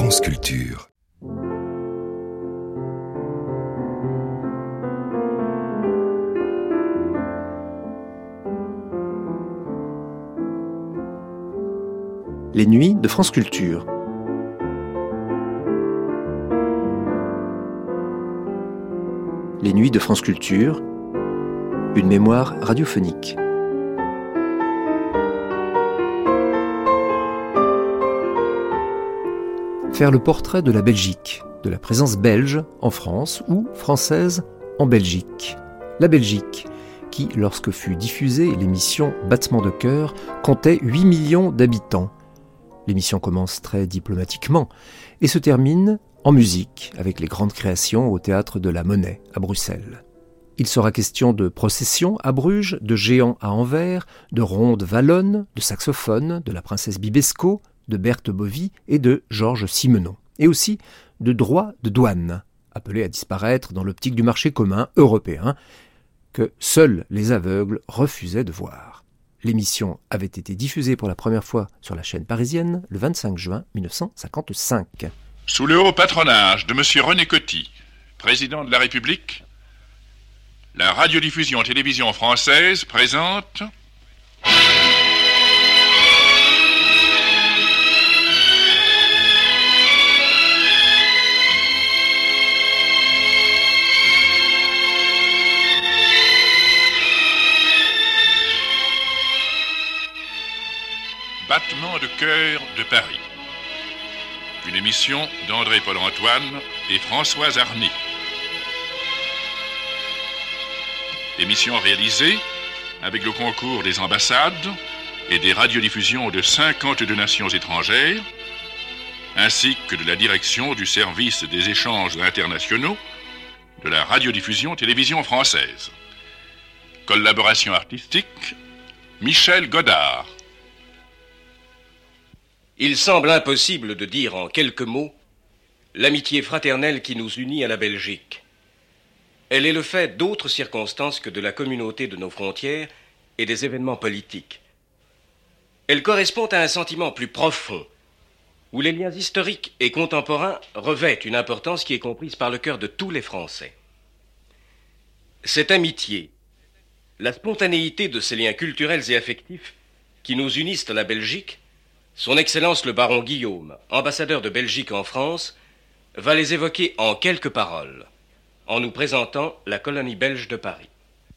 France Culture. Les nuits de France Culture. Les nuits de France Culture, une mémoire radiophonique. Faire le portrait de la Belgique, de la présence belge en France ou française en Belgique. La Belgique, qui, lorsque fut diffusée l'émission Battements de cœur, comptait 8 millions d'habitants. L'émission commence très diplomatiquement et se termine en musique avec les grandes créations au théâtre de la Monnaie à Bruxelles. Il sera question de processions à Bruges, de géants à Anvers, de rondes wallonnes, de saxophones, de la princesse Bibesco, de Berthe Bovy et de Georges Simenon, et aussi de droits de douane, appelés à disparaître dans l'optique du marché commun européen, que seuls les aveugles refusaient de voir. L'émission avait été diffusée pour la première fois sur la chaîne parisienne le 25 juin 1955. Sous le haut patronage de M. René Coty, président de la République, la radiodiffusion-télévision française présente... Battements de cœur de Paris. Une émission d'André Paul-Antoine et Françoise Arny. Émission réalisée avec le concours des ambassades et des radiodiffusions de 52 nations étrangères, ainsi que de la direction du service des échanges internationaux de la radiodiffusion-télévision française. Collaboration artistique, Michel Godard. Il semble impossible de dire en quelques mots l'amitié fraternelle qui nous unit à la Belgique. Elle est le fait d'autres circonstances que de la communauté de nos frontières et des événements politiques. Elle correspond à un sentiment plus profond, où les liens historiques et contemporains revêtent une importance qui est comprise par le cœur de tous les Français. Cette amitié, la spontanéité de ces liens culturels et affectifs qui nous unissent à la Belgique, Son Excellence le baron Guillaume, ambassadeur de Belgique en France, va les évoquer en quelques paroles, en nous présentant la colonie belge de Paris.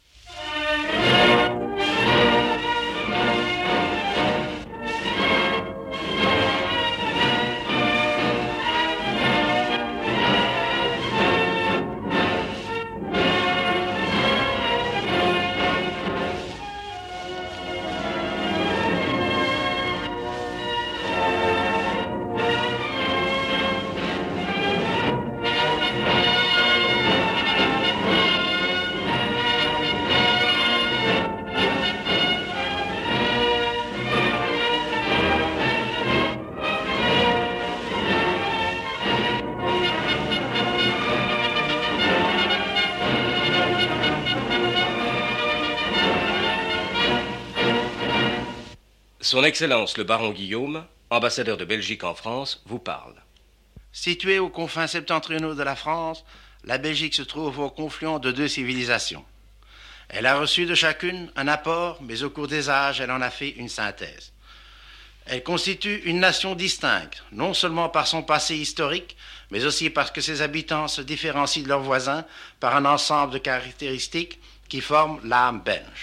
Son Excellence le baron Guillaume, ambassadeur de Belgique en France, vous parle. Située aux confins septentrionaux de la France, la Belgique se trouve au confluent de deux civilisations. Elle a reçu de chacune un apport, mais au cours des âges, elle en a fait une synthèse. Elle constitue une nation distincte, non seulement par son passé historique, mais aussi parce que ses habitants se différencient de leurs voisins par un ensemble de caractéristiques qui forment l'âme belge.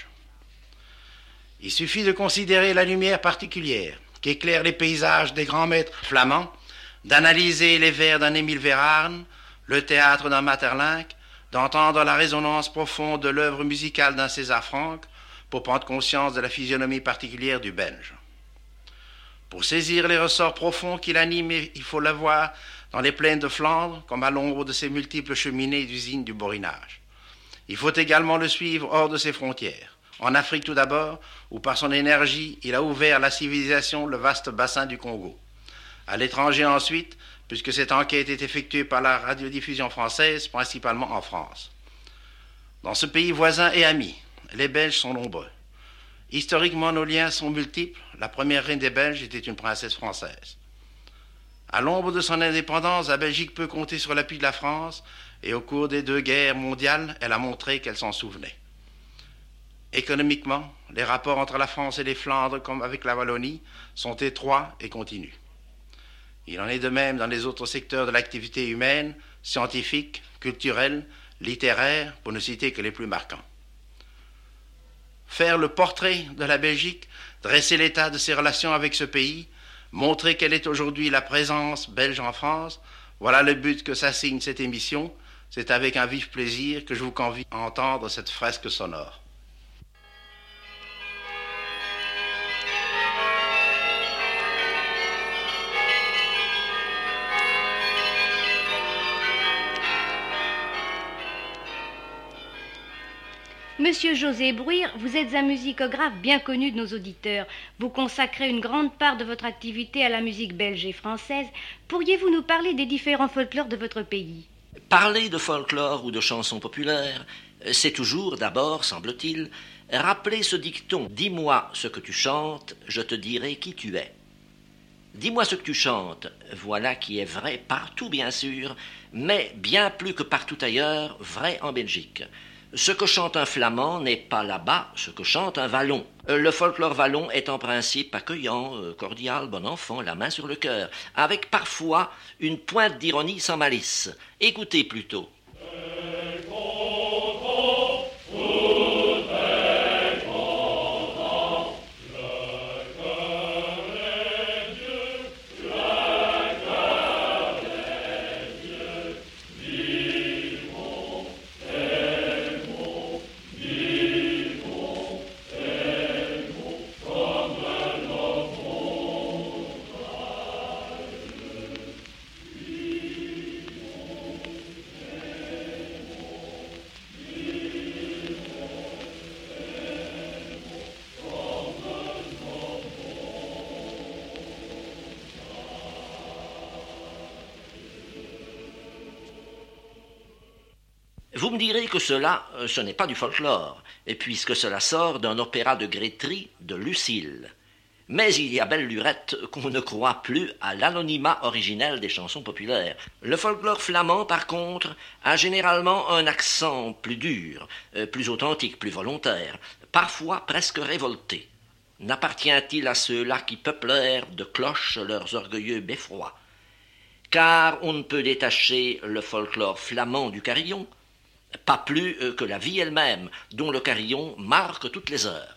Il suffit de considérer la lumière particulière qui éclaire les paysages des grands maîtres flamands, d'analyser les vers d'un Émile Verhaeren, le théâtre d'un Maeterlinck, d'entendre la résonance profonde de l'œuvre musicale d'un César Franck pour prendre conscience de la physionomie particulière du Belge. Pour saisir les ressorts profonds qui l'animent, il faut le voir dans les plaines de Flandre comme à l'ombre de ses multiples cheminées d'usines du Borinage. Il faut également le suivre hors de ses frontières. En Afrique tout d'abord, où par son énergie, il a ouvert à la civilisation le vaste bassin du Congo. À l'étranger ensuite, puisque cette enquête est effectuée par la radiodiffusion française, principalement en France. Dans ce pays voisin et ami, les Belges sont nombreux. Historiquement, nos liens sont multiples. La première reine des Belges était une princesse française. À l'ombre de son indépendance, la Belgique peut compter sur l'appui de la France et au cours des 2 guerres mondiales, elle a montré qu'elle s'en souvenait. Économiquement, les rapports entre la France et les Flandres, comme avec la Wallonie, sont étroits et continus. Il en est de même dans les autres secteurs de l'activité humaine, scientifique, culturelle, littéraire, pour ne citer que les plus marquants. Faire le portrait de la Belgique, dresser l'état de ses relations avec ce pays, montrer quelle est aujourd'hui la présence belge en France, voilà le but que s'assigne cette émission. C'est avec un vif plaisir que je vous convie à entendre cette fresque sonore. Monsieur José Bruire, vous êtes un musicographe bien connu de nos auditeurs. Vous consacrez une grande part de votre activité à la musique belge et française. Pourriez-vous nous parler des différents folklores de votre pays ? Parler de folklore ou de chansons populaires, c'est toujours d'abord, semble-t-il, rappeler ce dicton « Dis-moi ce que tu chantes, je te dirai qui tu es ». Dis-moi ce que tu chantes, voilà qui est vrai partout bien sûr, mais bien plus que partout ailleurs, vrai en Belgique. Ce que chante un flamand n'est pas là-bas ce que chante un wallon. Le folklore wallon est en principe accueillant, cordial, bon enfant, la main sur le cœur, avec parfois une pointe d'ironie sans malice. Écoutez plutôt. Vous me direz que cela, ce n'est pas du folklore, puisque cela sort d'un opéra de Grétry de Lucille. Mais il y a belle lurette qu'on ne croit plus à l'anonymat originel des chansons populaires. Le folklore flamand, par contre, a généralement un accent plus dur, plus authentique, plus volontaire, parfois presque révolté. N'appartient-il à ceux-là qui peuplèrent de cloches leurs orgueilleux beffrois? Car on ne peut détacher le folklore flamand du carillon, pas plus que la vie elle-même, dont le carillon marque toutes les heures.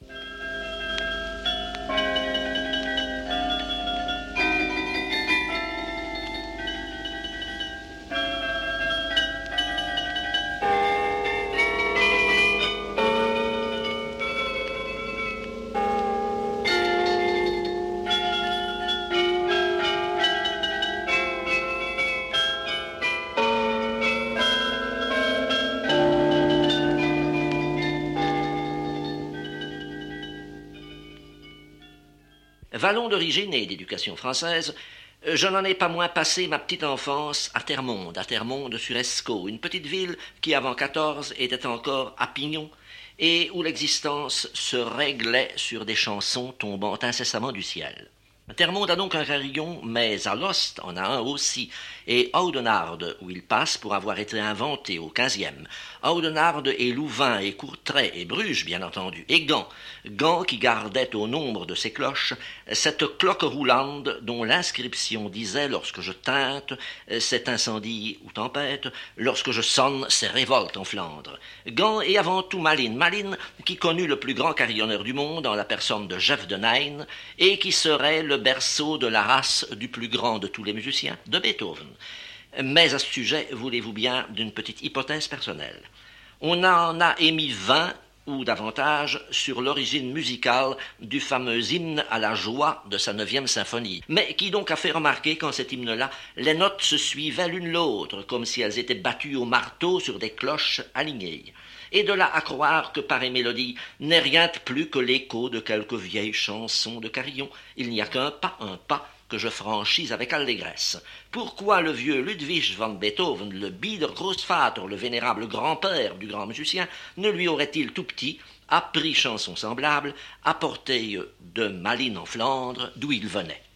Wallon d'origine et d'éducation française, je n'en ai pas moins passé ma petite enfance à Termonde-sur-Escaut, une petite ville qui, avant 14, était encore à Pignon, et où l'existence se réglait sur des chansons tombant incessamment du ciel. Termonde a donc un carillon, mais à Lost en a un aussi, et Oudenarde, où il passe pour avoir été inventé au XVe. Oudenarde et Louvain et Courtrai et Bruges, bien entendu, et Gand qui gardait au nombre de ses cloches cette cloque roulande dont l'inscription disait « Lorsque je teinte, c'est incendie ou tempête, lorsque je sonne, c'est révolte en Flandre ». Gand et avant tout Malines qui connut le plus grand carillonneur du monde en la personne de Jef de Nijn et qui serait le berceau de la race du plus grand de tous les musiciens, de Beethoven. Mais à ce sujet, voulez-vous bien d'une petite hypothèse personnelle? On en a émis 20 ou davantage sur l'origine musicale du fameux hymne à la joie de sa 9e symphonie. Mais qui donc a fait remarquer qu'en cet hymne-là, les notes se suivaient l'une l'autre, comme si elles étaient battues au marteau sur des cloches alignées. Et de là à croire que pareille mélodie n'est rien de plus que l'écho de quelques vieilles chansons de carillon. Il n'y a qu'un pas que je franchis avec allégresse. Pourquoi le vieux Ludwig van Beethoven, le Bieder Großvater, le vénérable grand-père du grand musicien, ne lui aurait-il tout petit appris chanson semblable à portée de Malines en Flandre, d'où il venait?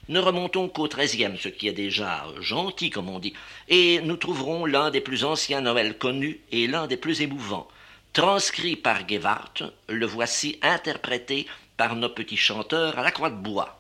Ne remontons qu'au XIIIe, ce qui est déjà gentil, comme on dit, et nous trouverons l'un des plus anciens Noëls connus et l'un des plus émouvants. Transcrit par Gewart, le voici interprété par nos petits chanteurs à la croix de bois.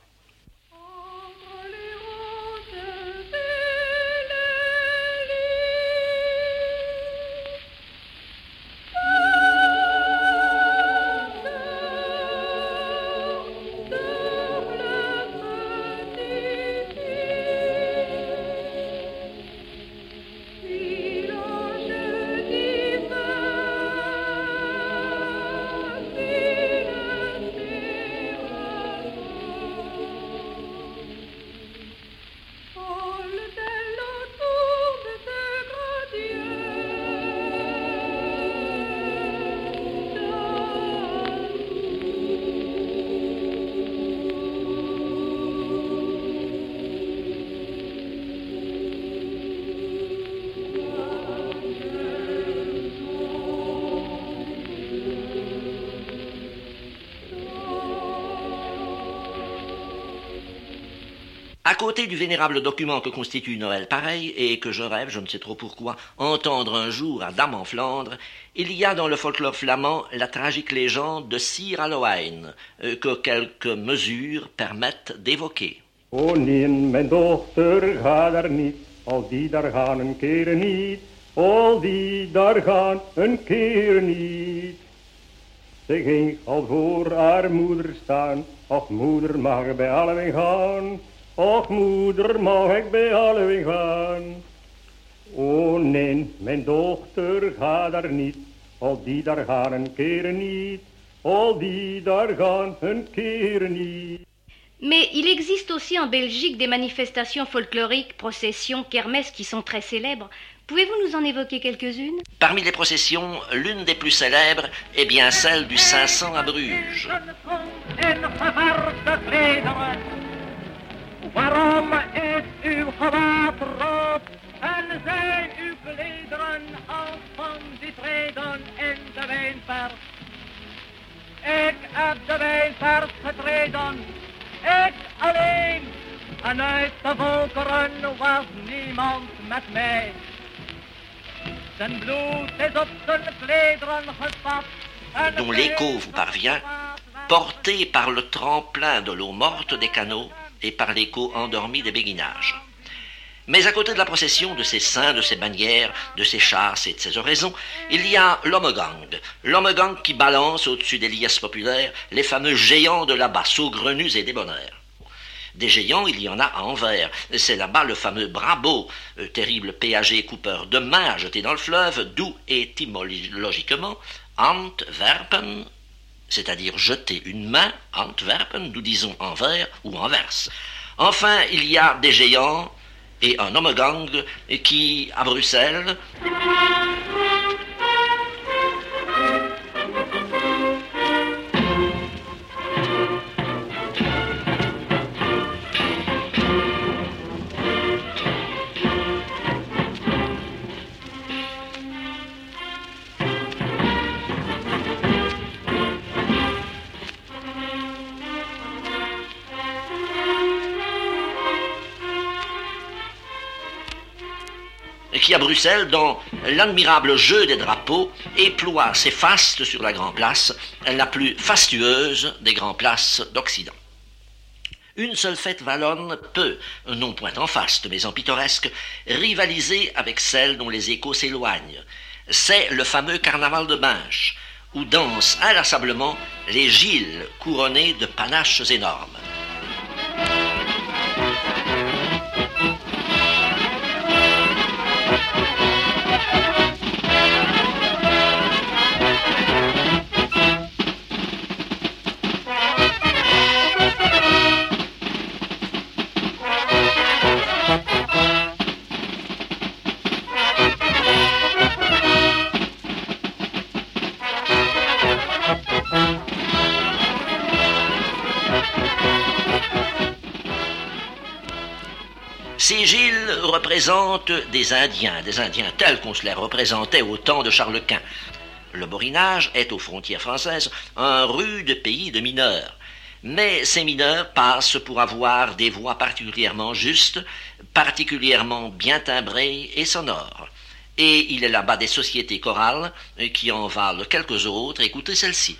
À côté du vénérable document que constitue Noël pareil, et que je rêve, je ne sais trop pourquoi, entendre un jour à Dame en Flandre, il y a dans le folklore flamand la tragique légende de Sir Halloween, que quelques mesures permettent d'évoquer. O nee, mijn dochter, ga niet, al die daar gaan een keer niet, al die daar gaan een keer niet. Ze ging al voor haar moeder staan, ach moeder mag bij allebei gaan. Och moeder, mag ik bij allebei gaan? O nee, mijn dochter, ga daar niet, al die daar gaan een keer niet, al die daar gaan een keer niet. Mais il existe aussi en Belgique des manifestations folkloriques, processions, kermesses qui sont très célèbres. Pouvez-vous nous en évoquer quelques-unes? Parmi les processions, l'une des plus célèbres est bien celle du 500 à Bruges. Waarom is uw gewaad rood en zijn uw klederen als van die treden in de wijnpers? Ik heb de wijnpers getreden, ik alleen, en uit de volkeren was niemand met mij. Zijn bloed is op zijn klederen gespat. Dont l'écho vous parvient, porté par le tremplin de l'eau morte des canaux et par l'écho endormi des béguinages. Mais à côté de la procession de ces saints, de ces bannières, de ces chasses et de ces oraisons, il y a l'homme-gang qui balance au-dessus des liesses populaires les fameux géants de là-bas, saugrenus et débonnaires. Des géants, il y en a à Anvers. C'est là-bas le fameux Brabo, terrible péager coupeur de mains jeté dans le fleuve, d'où étymologiquement Antwerpen, c'est-à-dire jeter une main, Antwerpen, nous disons Anvers ou Anvers. Enfin, il y a des géants et un homme-gang qui, à Bruxelles, dans l'admirable jeu des drapeaux, éploie ses fastes sur la Grand Place, la plus fastueuse des grands places d'Occident. Une seule fête wallonne peut, non point en faste, mais en pittoresque, rivaliser avec celle dont les échos s'éloignent. C'est le fameux carnaval de Binche, où dansent inlassablement les Gilles couronnés de panaches énormes. Ces Gilles représentent des Indiens tels qu'on se les représentait au temps de Charles Quint. Le Borinage est, aux frontières françaises, un rude pays de mineurs. Mais ces mineurs passent pour avoir des voix particulièrement justes, particulièrement bien timbrées et sonores. Et il est là-bas des sociétés chorales qui en valent quelques autres. Écoutez celle-ci.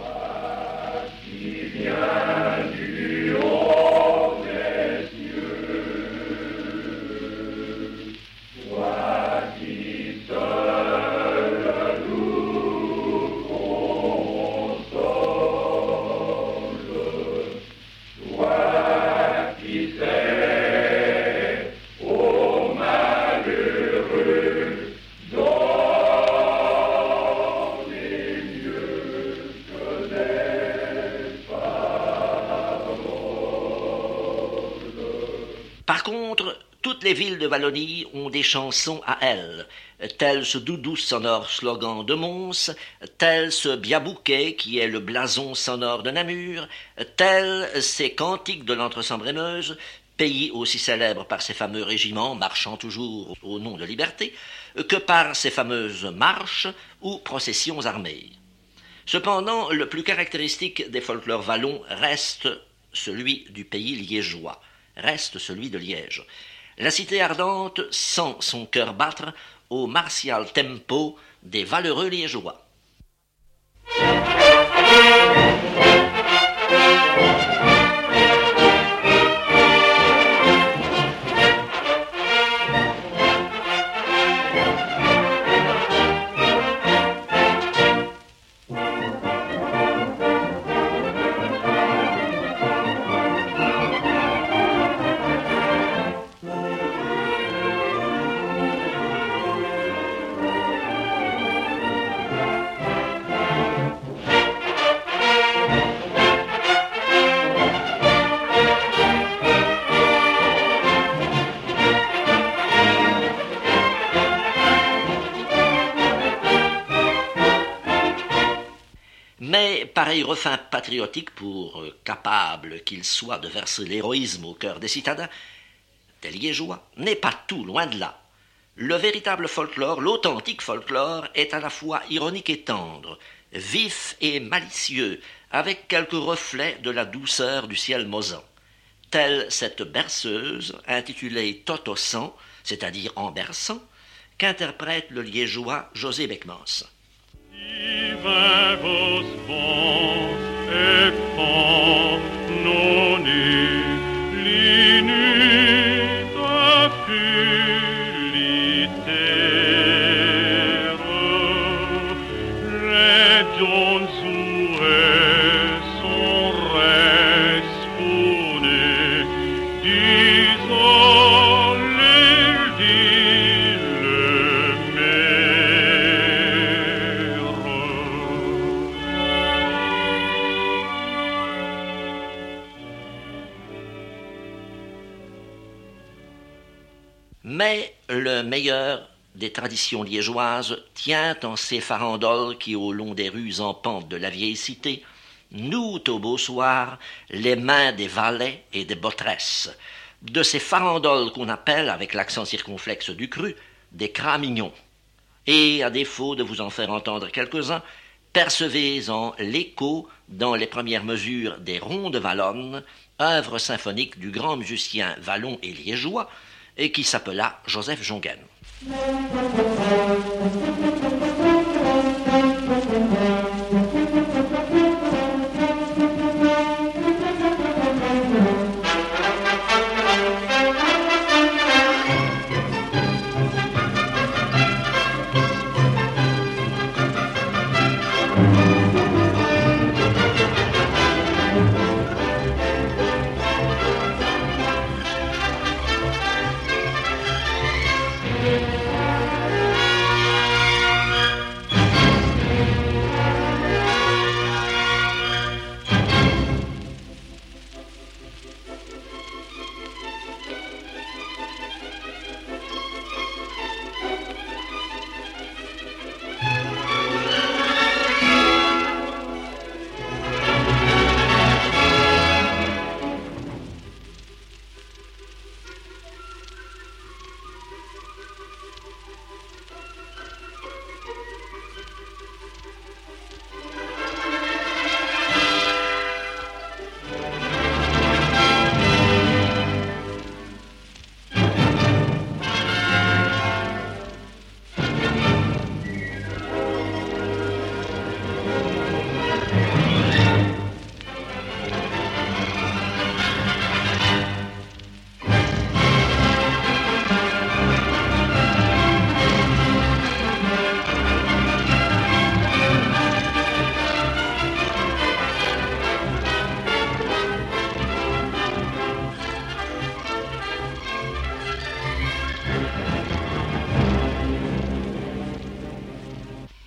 Par contre, toutes les villes de Wallonie ont des chansons à elles, tel ce doudou sonore slogan de Mons, tel ce biabouquet qui est le blason sonore de Namur, tel ces cantiques de l'Entre-Sambre-et-Meuse, pays aussi célèbre par ses fameux régiments marchant toujours au nom de liberté, que par ses fameuses marches ou processions armées. Cependant, le plus caractéristique des folklores wallons reste celui du pays liégeois, reste celui de Liège. La cité ardente sent son cœur battre au martial tempo des valeureux liégeois. Mais pareil refrain patriotique, pour capable qu'il soit de verser l'héroïsme au cœur des citadins, des liégeois, n'est pas tout, loin de là. Le véritable folklore, l'authentique folklore, est à la fois ironique et tendre, vif et malicieux, avec quelques reflets de la douceur du ciel mosant. Telle cette berceuse, intitulée Totosan, c'est-à-dire en berçant, qu'interprète le liégeois José Beckmans. Vos vents et font non l'inuit affilitaire region souhait son responé disons l'île dit le Mais le meilleur des traditions liégeoises tient en ces farandoles qui, au long des rues en pente de la vieille cité, nouent au beau soir les mains des valets et des botresses, de ces farandoles qu'on appelle, avec l'accent circonflexe du cru, des cramignons. Et, à défaut de vous en faire entendre quelques-uns, percevez-en l'écho dans les premières mesures des Rondes wallonnes, œuvre symphonique du grand musicien wallon et liégeois, et qui s'appela Joseph Jongen.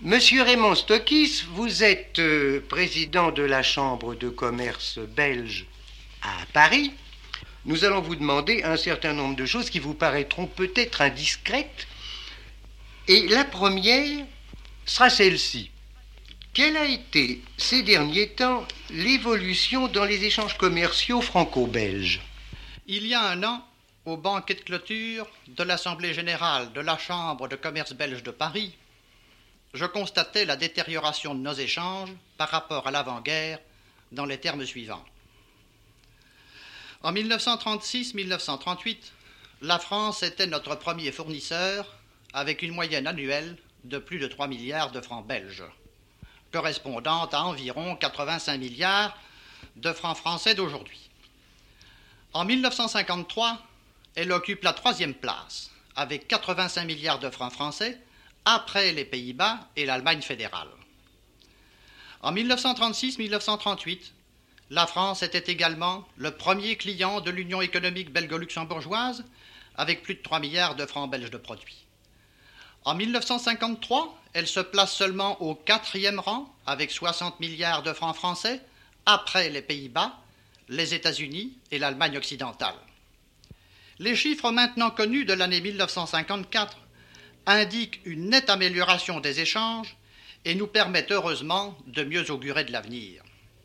Monsieur Raymond Stokis, vous êtes président de la Chambre de commerce belge à Paris. Nous allons vous demander un certain nombre de choses qui vous paraîtront peut-être indiscrètes. Et la première sera celle-ci. Quelle a été, ces derniers temps, l'évolution dans les échanges commerciaux franco-belges? Il y a un an, au banquet de clôture de l'Assemblée générale de la Chambre de commerce belge de Paris, je constatais la détérioration de nos échanges par rapport à l'avant-guerre dans les termes suivants. En 1936-1938, la France était notre premier fournisseur avec une moyenne annuelle de plus de 3 milliards de francs belges, correspondant à environ 85 milliards de francs français d'aujourd'hui. En 1953, elle occupe la 3e place, avec 85 milliards de francs français, après les Pays-Bas et l'Allemagne fédérale. En 1936-1938, la France était également le premier client de l'Union économique belgo-luxembourgeoise, avec plus de 3 milliards de francs belges de produits. En 1953, elle se place seulement au 4e rang, avec 60 milliards de francs français, après les Pays-Bas, les États-Unis et l'Allemagne occidentale. Les chiffres maintenant connus de l'année 1954 indiquent une nette amélioration des échanges et nous permettent heureusement de mieux augurer de l'avenir.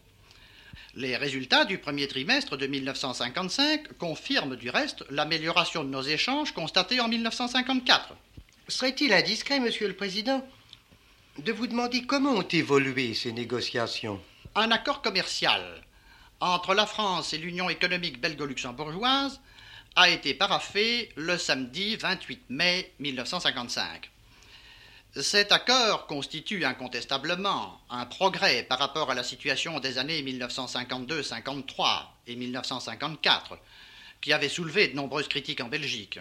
Les résultats du premier trimestre de 1955 confirment du reste l'amélioration de nos échanges constatée en 1954. Serait-il indiscret, Monsieur le Président, de vous demander comment ont évolué ces négociations? Un accord commercial entre la France et l'Union économique belgo-luxembourgeoise a été paraphé le samedi 28 mai 1955. Cet accord constitue incontestablement un progrès par rapport à la situation des années 1952-53 et 1954, qui avait soulevé de nombreuses critiques en Belgique.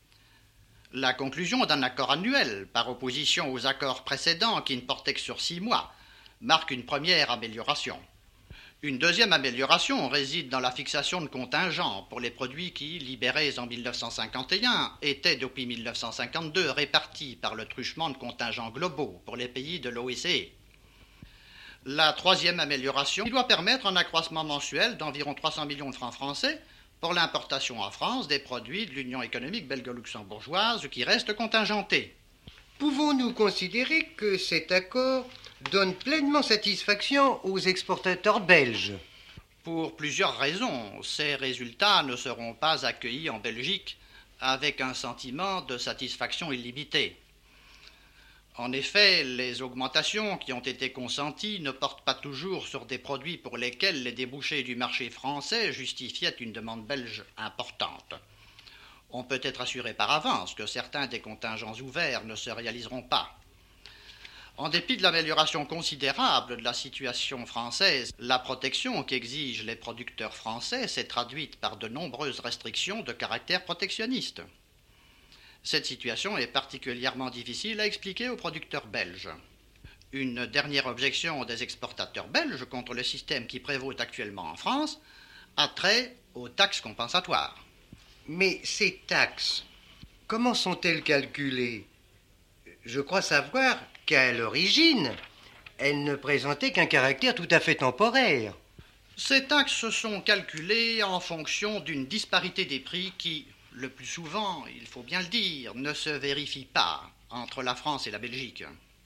La conclusion d'un accord annuel, par opposition aux accords précédents qui ne portaient que sur 6 mois, marque une première amélioration. Une deuxième amélioration réside dans la fixation de contingents pour les produits qui, libérés en 1951, étaient depuis 1952 répartis par le truchement de contingents globaux pour les pays de l'OECE. La troisième amélioration doit permettre un accroissement mensuel d'environ 300 millions de francs français pour l'importation en France des produits de l'Union économique belgo-luxembourgeoise qui restent contingentés. Pouvons-nous considérer que cet accord donne pleinement satisfaction aux exportateurs belges? Pour plusieurs raisons, ces résultats ne seront pas accueillis en Belgique avec un sentiment de satisfaction illimité. En effet, les augmentations qui ont été consenties ne portent pas toujours sur des produits pour lesquels les débouchés du marché français justifiaient une demande belge importante. On peut être assuré par avance que certains des contingents ouverts ne se réaliseront pas. En dépit de l'amélioration considérable de la situation française, la protection qu'exigent les producteurs français s'est traduite par de nombreuses restrictions de caractère protectionniste. Cette situation est particulièrement difficile à expliquer aux producteurs belges. Une dernière objection des exportateurs belges contre le système qui prévaut actuellement en France a trait aux taxes compensatoires. Mais ces taxes, comment sont-elles calculées? Je crois savoir qu'à l'origine, elles ne présentaient qu'un caractère tout à fait temporaire. Ces taxes sont calculées en fonction d'une disparité des prix qui, le plus souvent, il faut bien le dire, ne se vérifie pas entre la France et la Belgique.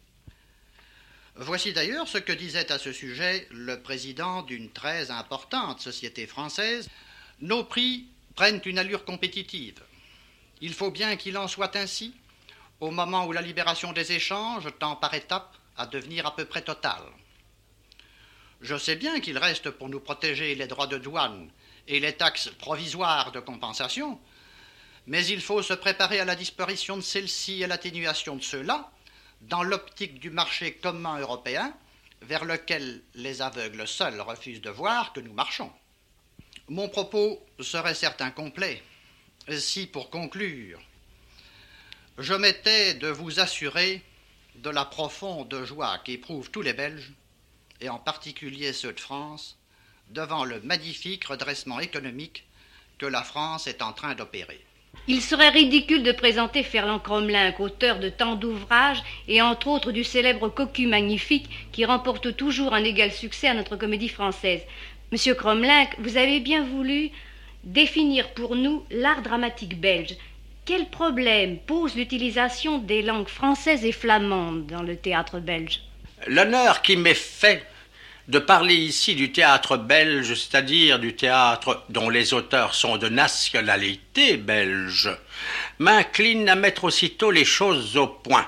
Voici d'ailleurs ce que disait à ce sujet le président d'une très importante société française. Nos prix prennent une allure compétitive. Il faut bien qu'il en soit ainsi au moment où la libération des échanges tend par étapes à devenir à peu près totale. Je sais bien qu'il reste pour nous protéger les droits de douane et les taxes provisoires de compensation, mais il faut se préparer à la disparition de celles-ci et à l'atténuation de ceux-là dans l'optique du marché commun européen vers lequel les aveugles seuls refusent de voir que nous marchons. Mon propos serait certes incomplet si, pour conclure, je m'étais de vous assurer de la profonde joie qu'éprouvent tous les Belges, et en particulier ceux de France, devant le magnifique redressement économique que la France est en train d'opérer. Il serait ridicule de présenter Ferland Cromlinck, auteur de tant d'ouvrages et entre autres du célèbre Cocu magnifique qui remporte toujours un égal succès à notre comédie française. Monsieur Cromlinck, vous avez bien voulu définir pour nous l'art dramatique belge. Quel problème pose l'utilisation des langues françaises et flamandes dans le théâtre belge? L'honneur qui m'est fait de parler ici du théâtre belge, c'est-à-dire du théâtre dont les auteurs sont de nationalité belge, m'incline à mettre aussitôt les choses au point.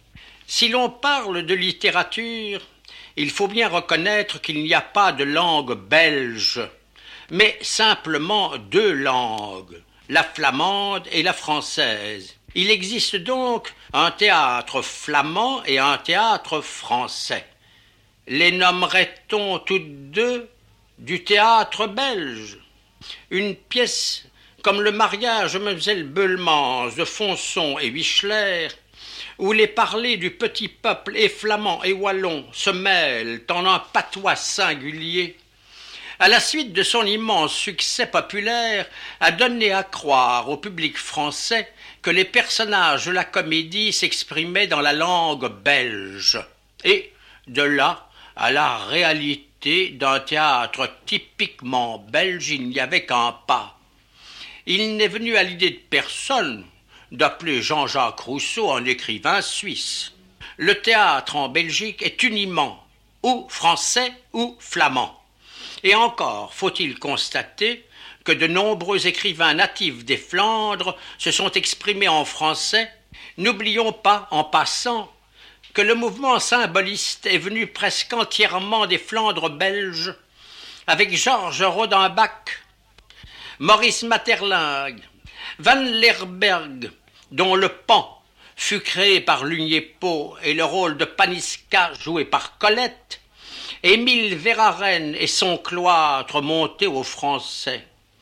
Si l'on parle de littérature, il faut bien reconnaître qu'il n'y a pas de langue belge, mais simplement deux langues, la flamande et la française. Il existe donc un théâtre flamand et un théâtre français. Les nommerait-on toutes deux du théâtre belge? Une pièce comme le mariage de Mlle Beulemans de Fonson et Wichler, où les parlers du petit peuple et flamand et wallon se mêlent en un patois singulier, à la suite de son immense succès populaire, a donné à croire au public français que les personnages de la comédie s'exprimaient dans la langue belge. Et de là à la réalité d'un théâtre typiquement belge, il n'y avait qu'un pas. Il n'est venu à l'idée de personne d'appeler Jean-Jacques Rousseau un écrivain suisse. Le théâtre en Belgique est uniment ou français ou flamand. Et encore faut-il constater que de nombreux écrivains natifs des Flandres se sont exprimés en français. N'oublions pas, en passant, que le mouvement symboliste est venu presque entièrement des Flandres belges, avec Georges Rodenbach, Maurice Maeterlinck, Van Lerberghe, dont le Pan fut créé par Lugnepo et le rôle de Paniska joué par Colette, Émile Verhaeren et son cloître monté aux Français.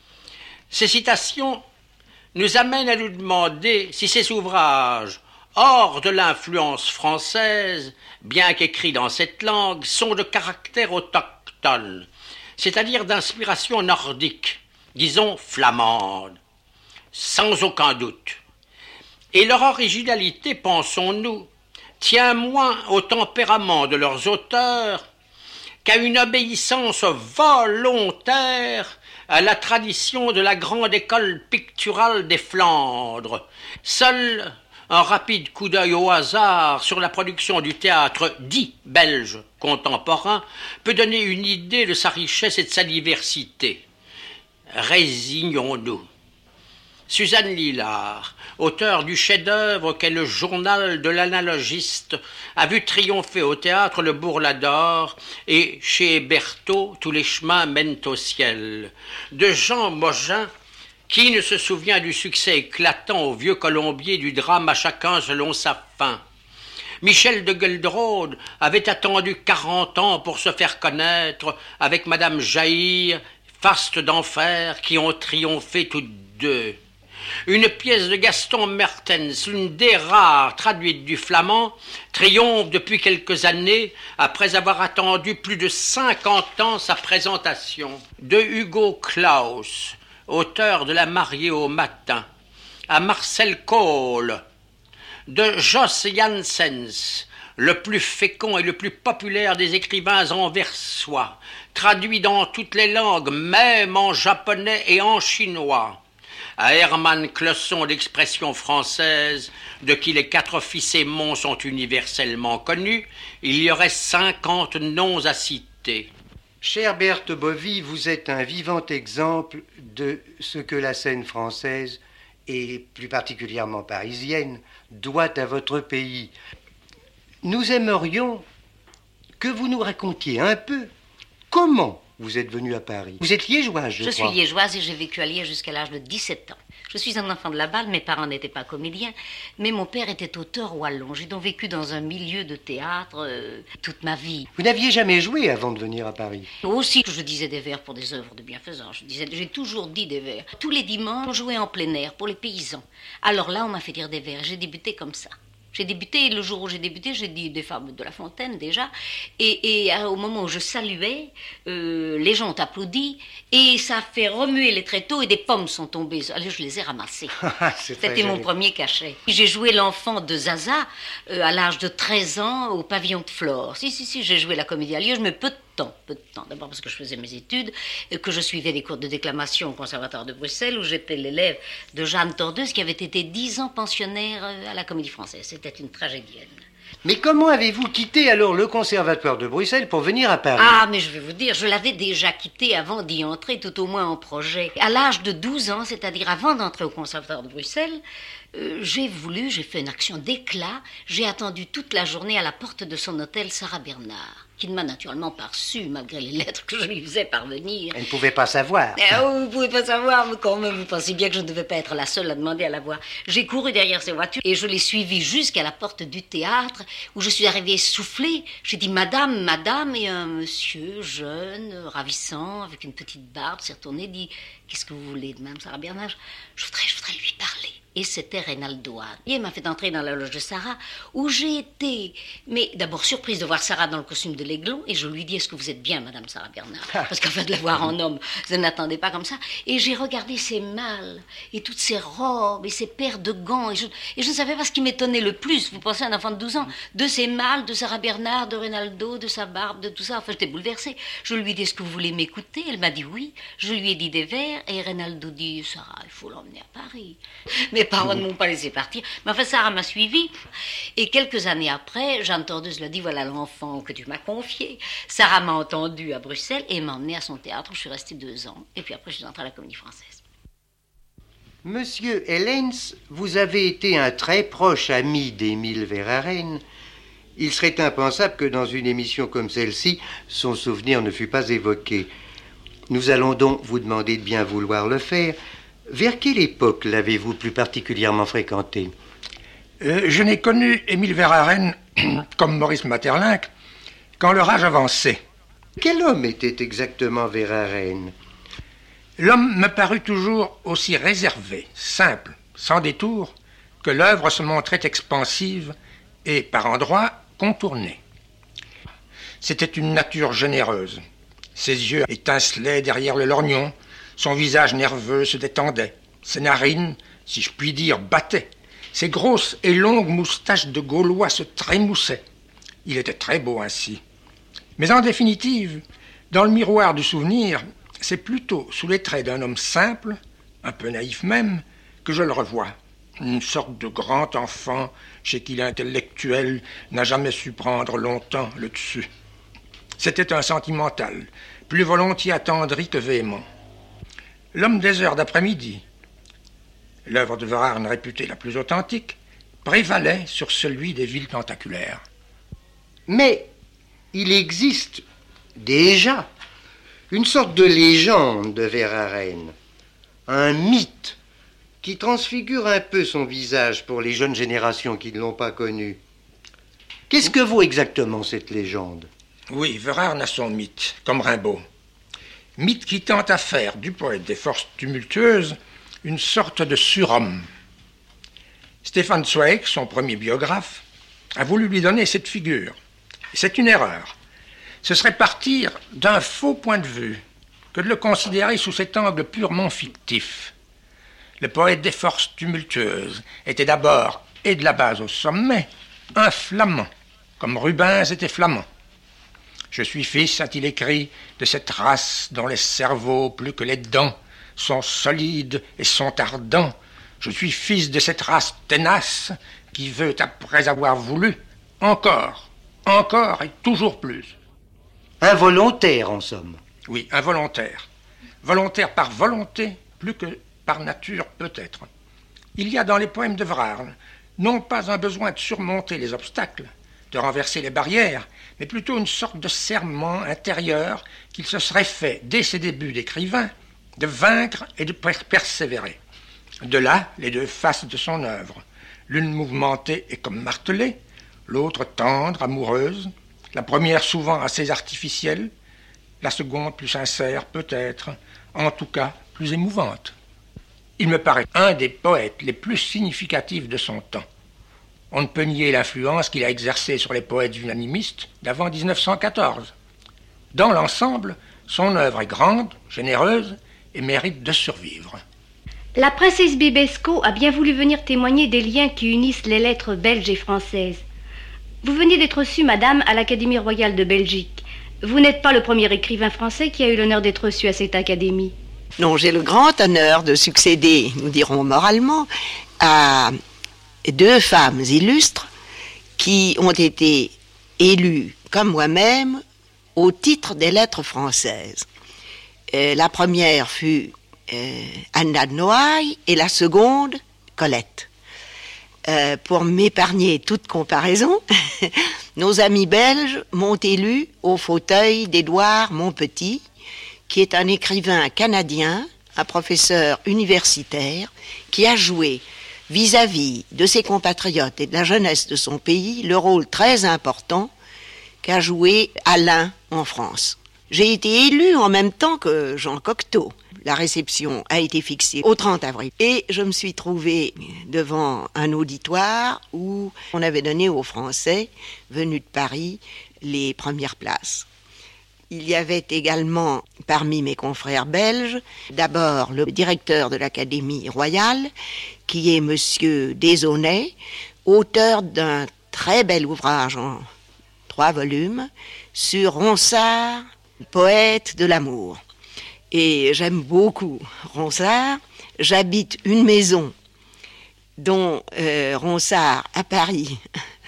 Ces citations nous amènent à nous demander si ces ouvrages, hors de l'influence française, bien qu'écrits dans cette langue, sont de caractère autochtone, c'est-à-dire d'inspiration nordique, disons flamande, sans aucun doute. Et leur originalité, pensons-nous, tient moins au tempérament de leurs auteurs qu'à une obéissance volontaire à la tradition de la grande école picturale des Flandres. Seul un rapide coup d'œil au hasard sur la production du théâtre dit belge contemporain peut donner une idée de sa richesse et de sa diversité. Résignons-nous. Suzanne Lillard, auteur du chef-d'œuvre qu'est le journal de l'analogiste, a vu triompher au théâtre le Bourlador et chez Berthaud tous les chemins mènent au ciel. De Jean Mogin, qui ne se souvient du succès éclatant au vieux colombier du drame à chacun selon sa fin? Michel de Gueldrode avait attendu 40 ans pour se faire connaître avec Madame Jaïr, faste d'enfer, qui ont triomphé toutes deux. Une pièce de Gaston Mertens, l'une des rares traduites du flamand, triomphe depuis quelques années après avoir attendu plus de 50 ans sa présentation. De Hugo Claus, auteur de La mariée au matin, à Marcel Kohl, de Jos Janssens, le plus fécond et le plus populaire des écrivains anversois, traduit dans toutes les langues, même en japonais et en chinois, à Hermann Closson d'expression française, de qui les 4 fils Aymon sont universellement connus, il y aurait 50 noms à citer. Chère Berthe Bovy, vous êtes un vivant exemple de ce que la scène française, et plus particulièrement parisienne, doit à votre pays. Nous aimerions que vous nous racontiez un peu comment vous êtes venu à Paris. Vous êtes liégeoise, je crois. Je suis liégeoise et j'ai vécu à Liège jusqu'à l'âge de 17 ans. Je suis un enfant de la Balle, mes parents n'étaient pas comédiens, mais mon père était auteur wallon. J'ai donc vécu dans un milieu de théâtre toute ma vie. Vous n'aviez jamais joué avant de venir à Paris? Aussi, je disais des vers pour des œuvres de bienfaisance. J'ai toujours dit des vers. Tous les dimanches, on jouait en plein air pour les paysans. Alors là, on m'a fait dire des vers. J'ai débuté comme ça. J'ai débuté, le jour où j'ai débuté, j'ai dit des fables de La Fontaine déjà, et au moment où je saluais, les gens ont applaudi, et ça a fait remuer les tréteaux, et des pommes sont tombées. Allez, je les ai ramassées. C'était mon premier cachet. J'ai joué l'enfant de Zaza à l'âge de 13 ans au pavillon de Flore. Si, j'ai joué la comédie à Liège, mais peu de temps. D'abord parce que je faisais mes études, que je suivais des cours de déclamation au Conservatoire de Bruxelles, où j'étais l'élève de Jeanne Tordeuse, qui avait été 10 ans pensionnaire à la Comédie Française. C'était une tragédienne. Mais comment avez-vous quitté alors le Conservatoire de Bruxelles pour venir à Paris? Ah, mais je vais vous dire, je l'avais déjà quitté avant d'y entrer, tout au moins en projet. À l'âge de 12 ans, c'est-à-dire avant d'entrer au Conservatoire de Bruxelles, j'ai fait une action d'éclat. J'ai attendu toute la journée à la porte de son hôtel Sarah Bernard, qui ne m'a naturellement pas reçu, malgré les lettres que je lui faisais parvenir. Elle ne pouvait pas savoir. Vous ne pouvez pas savoir, mais quand même, vous pensez bien que je ne devais pas être la seule à demander à la voir. J'ai couru derrière ses voitures et je l'ai suivie jusqu'à la porte du théâtre, où je suis arrivée essoufflée. J'ai dit « Madame », et un monsieur jeune, ravissant, avec une petite barbe, s'est retourné et dit « Qu'est-ce que vous voulez de Mme Sarah Bernard ? Je voudrais lui parler. » Et c'était Reynaldo Hahn. Il m'a fait entrer dans la loge de Sarah, où j'ai été, mais d'abord surprise de voir Sarah dans le costume de l'Aiglon, et je lui dis, est-ce que vous êtes bien, Madame Sarah Bernard? Parce qu'en fait, de la voir en homme, je n'attendais pas comme ça. Et j'ai regardé ses malles, et toutes ses robes, et ses paires de gants, et je ne savais pas ce qui m'étonnait le plus, vous pensez à un enfant de 12 ans, de ses malles, de Sarah Bernard, de Reynaldo, de sa barbe, de tout ça. Enfin, j'étais bouleversée. Je lui ai dit, est-ce que vous voulez m'écouter? Elle m'a dit oui. Je lui ai dit des vers, et Reynaldo dit, Sarah, il faut l'emmener à Paris. Mes parents ne m'ont pas laissé partir. Mais enfin, Sarah m'a suivie. Et quelques années après, Jeanne Tordeuse l'a dit, voilà l'enfant que tu m'as confié. Sarah m'a entendue à Bruxelles et m'a emmenée à son théâtre où je suis restée 2 ans. Et puis après, je suis entrée à la Comédie Française. Monsieur Hellens, vous avez été un très proche ami d'Émile Verhaeren. Il serait impensable que dans une émission comme celle-ci, son souvenir ne fût pas évoqué. Nous allons donc vous demander de bien vouloir le faire. Vers quelle époque l'avez-vous plus particulièrement fréquenté? Je n'ai connu Émile Verhaeren, comme Maurice Maeterlinck, quand leur âge avançait. Quel homme était exactement Verhaeren? L'homme me parut toujours aussi réservé, simple, sans détour, que l'œuvre se montrait expansive et, par endroits, contournée. C'était une nature généreuse. Ses yeux étincelaient derrière le lorgnon, son visage nerveux se détendait, ses narines, si je puis dire, battaient. Ses grosses et longues moustaches de Gaulois se trémoussaient. Il était très beau ainsi. Mais en définitive, dans le miroir du souvenir, c'est plutôt sous les traits d'un homme simple, un peu naïf même, que je le revois. Une sorte de grand enfant chez qui l'intellectuel n'a jamais su prendre longtemps le dessus. C'était un sentimental, plus volontiers attendri que véhément. L'homme des heures d'après-midi, l'œuvre de Verhaeren réputée la plus authentique, prévalait sur celui des villes tentaculaires. Mais il existe déjà une sorte de légende de Verhaeren, un mythe qui transfigure un peu son visage pour les jeunes générations qui ne l'ont pas connu. Qu'est-ce que vaut exactement cette légende? Oui, Verhaeren a son mythe, comme Rimbaud. Mythe qui tente à faire du poète des forces tumultueuses une sorte de surhomme. Stefan Zweig, son premier biographe, a voulu lui donner cette figure. C'est une erreur. Ce serait partir d'un faux point de vue que de le considérer sous cet angle purement fictif. Le poète des forces tumultueuses était d'abord, et de la base au sommet, un flamand, comme Rubens était flamand. Je suis fils, a-t-il écrit, de cette race dont les cerveaux, plus que les dents, sont solides et sont ardents. Je suis fils de cette race tenace qui veut, après avoir voulu, encore et toujours plus. Involontaire, en somme. Oui, involontaire. Volontaire par volonté, plus que par nature peut-être. Il y a dans les poèmes de Verhaeren non pas un besoin de surmonter les obstacles, de renverser les barrières, mais plutôt une sorte de serment intérieur qu'il se serait fait, dès ses débuts d'écrivain, de vaincre et de persévérer. De là, les deux faces de son œuvre, l'une mouvementée et comme martelée, l'autre tendre, amoureuse, la première souvent assez artificielle, la seconde plus sincère peut-être, en tout cas plus émouvante. Il me paraît un des poètes les plus significatifs de son temps. On ne peut nier l'influence qu'il a exercée sur les poètes unanimistes d'avant 1914. Dans l'ensemble, son œuvre est grande, généreuse et mérite de survivre. La princesse Bibesco a bien voulu venir témoigner des liens qui unissent les lettres belges et françaises. Vous venez d'être reçue, madame, à l'Académie royale de Belgique. Vous n'êtes pas le premier écrivain français qui a eu l'honneur d'être reçu à cette académie. Non, j'ai le grand honneur de succéder, nous dirons moralement, à 2 femmes illustres qui ont été élues, comme moi-même, au titre des lettres françaises. La première fut Anna de Noailles et la seconde, Colette. Pour m'épargner toute comparaison, nos amis belges m'ont élu au fauteuil d'Édouard Montpetit, qui est un écrivain canadien, un professeur universitaire, qui a joué vis-à-vis de ses compatriotes et de la jeunesse de son pays le rôle très important qu'a joué Alain en France. J'ai été élu en même temps que Jean Cocteau. La réception a été fixée au 30 avril. Et je me suis trouvée devant un auditoire où on avait donné aux Français venus de Paris les premières places. Il y avait également parmi mes confrères belges, d'abord le directeur de l'Académie royale, qui est monsieur Desaunay, auteur d'un très bel ouvrage en 3 volumes sur Ronsard, poète de l'amour. Et j'aime beaucoup Ronsard. J'habite une maison dont Ronsard, à Paris,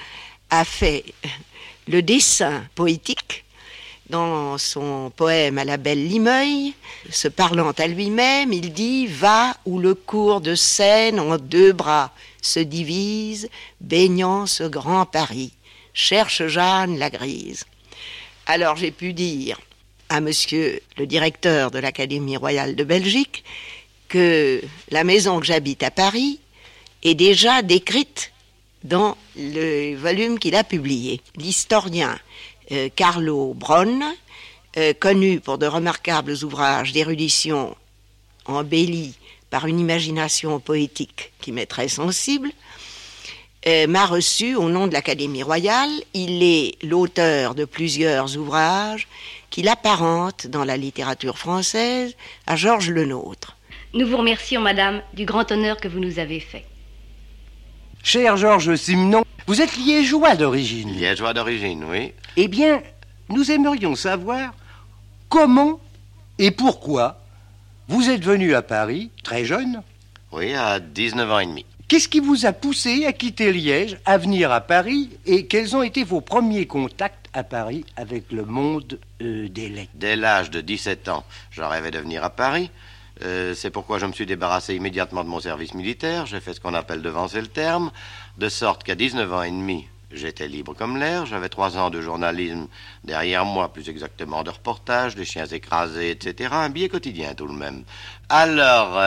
a fait le dessin poétique dans son poème à la belle Limeuil. Se parlant à lui-même, il dit « Va où le cours de Seine en 2 bras se divise, baignant ce grand Paris. Cherche Jeanne la grise. » Alors j'ai pu dire à monsieur le directeur de l'Académie royale de Belgique que la maison que j'habite à Paris est déjà décrite dans le volume qu'il a publié. L'historien Carlo Bronn, connu pour de remarquables ouvrages d'érudition embellis par une imagination poétique qui m'est très sensible, m'a reçu au nom de l'Académie royale. Il est l'auteur de plusieurs ouvrages qui l'apparentent dans la littérature française à Georges Lenôtre. Nous vous remercions, madame, du grand honneur que vous nous avez fait. Cher Georges Simenon, vous êtes liégeois d'origine. Liégeois d'origine, oui. Eh bien, nous aimerions savoir comment et pourquoi vous êtes venu à Paris, très jeune. Oui, à 19 ans et demi. Qu'est-ce qui vous a poussé à quitter Liège, à venir à Paris, et quels ont été vos premiers contacts à Paris avec le monde des lettres? Dès l'âge de 17 ans, je rêvais de venir à Paris. C'est pourquoi je me suis débarrassé immédiatement de mon service militaire. J'ai fait ce qu'on appelle devancer le terme, de sorte qu'à 19 ans et demi, j'étais libre comme l'air. J'avais 3 ans de journalisme derrière moi, plus exactement de reportage, des chiens écrasés, etc. Un billet quotidien tout de même. Alors,